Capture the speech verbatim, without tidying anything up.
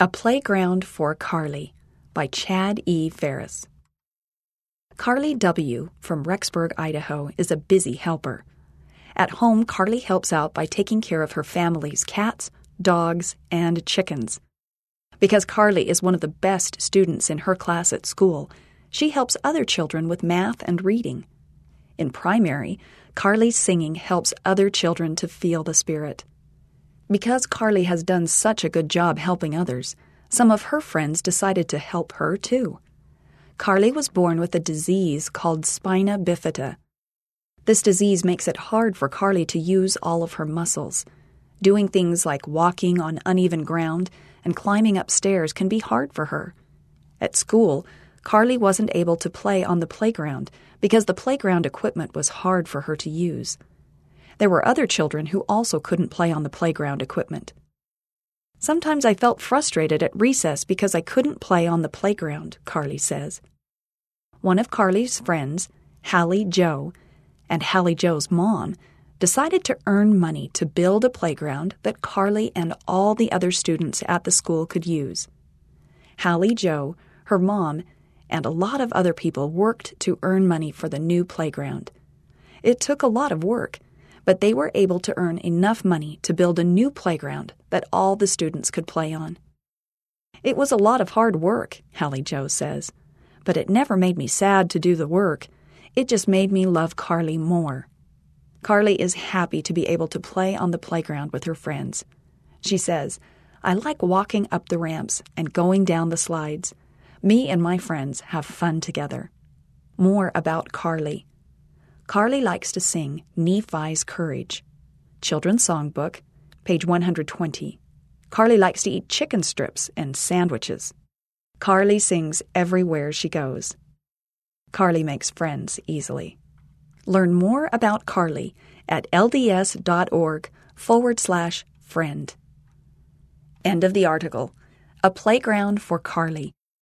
A Playground for Carly by Chad E. Ferris. Carly W. from Rexburg, Idaho, is a busy helper. At home, Carly helps out by taking care of her family's cats, dogs, and chickens. Because Carly is one of the best students in her class at school, she helps other children with math and reading. In primary, Carly's singing helps other children to feel the spirit. Because Carly has done such a good job helping others, some of her friends decided to help her too. Carly was born with a disease called spina bifida. This disease makes it hard for Carly to use all of her muscles. Doing things like walking on uneven ground and climbing upstairs can be hard for her. At school, Carly wasn't able to play on the playground because the playground equipment was hard for her to use. There were other children who also couldn't play on the playground equipment. Sometimes I felt frustrated at recess because I couldn't play on the playground, Carly says. One of Carly's friends, Hallie Joe, and Hallie Joe's mom, decided to earn money to build a playground that Carly and all the other students at the school could use. Hallie Joe, her mom, and a lot of other people worked to earn money for the new playground. It took a lot of work, but they were able to earn enough money to build a new playground that all the students could play on. It was a lot of hard work, Hallie Joe says, but it never made me sad to do the work. It just made me love Carly more. Carly is happy to be able to play on the playground with her friends. She says, "I like walking up the ramps and going down the slides. Me and my friends have fun together." More about Carly. Carly likes to sing Nephi's Courage. Children's Songbook, page one hundred twenty. Carly likes to eat chicken strips and sandwiches. Carly sings everywhere she goes. Carly makes friends easily. Learn more about Carly at lds.org forward slash friend. End of the article. A Playground for Carly